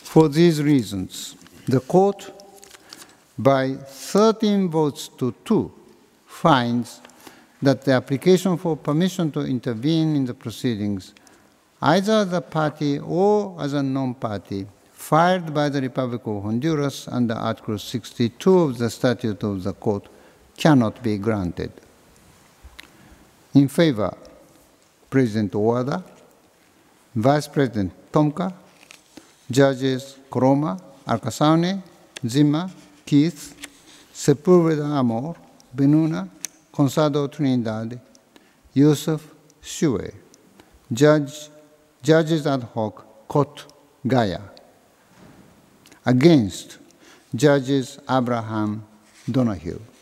For these reasons, the Court, by 13 votes to 2, finds that the application for permission to intervene in the proceedings, either as a party or as a non-party, filed by the Republic of Honduras under Article 62 of the Statute of the Court, cannot be granted. In favor, President Owada, Vice President Tomka, Judges Koroma, Alcasaune, Zima, Keith, Sepulveda Amor, Benuna, Consado Trinidad, Yusuf, Shue, Judges ad hoc, Kot, Gaya. Against, Judges Abraham, Donahue.